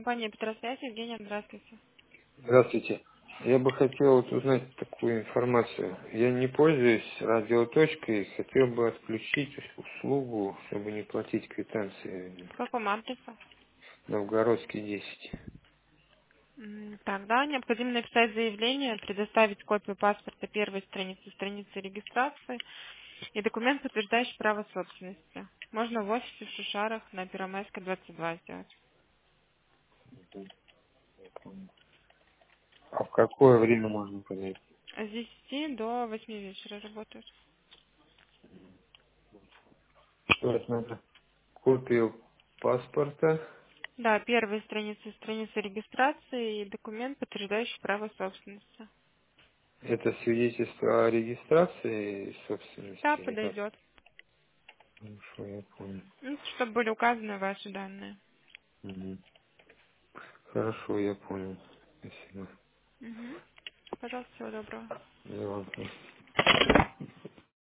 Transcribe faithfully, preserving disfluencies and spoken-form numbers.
Компания Петросвязь, Евгения, здравствуйте. Здравствуйте. Я бы хотел вот узнать такую информацию. Я не пользуюсь радиоточкой, хотел бы отключить услугу, чтобы не платить квитанции. По какому адресу? Новгородский десять. М, Тогда необходимо написать заявление, предоставить копию паспорта первой страницы, страницы регистрации и документ, подтверждающий право собственности. Можно в офисе в Шушарах на Первомайской двадцать два сделать. А в какое время можно подойти? С десяти до восьми вечера работают. Что это надо? Копию паспорта. Да, первая страница, страница регистрации и документ, подтверждающий право собственности. Это свидетельство о регистрации Да, собственности или как? подойдет. Хорошо, я понял. Ну, чтобы были указаны ваши данные. Мгм. Хорошо, я понял. Спасибо. Угу. Пожалуйста, всего доброго. Я вам тоже.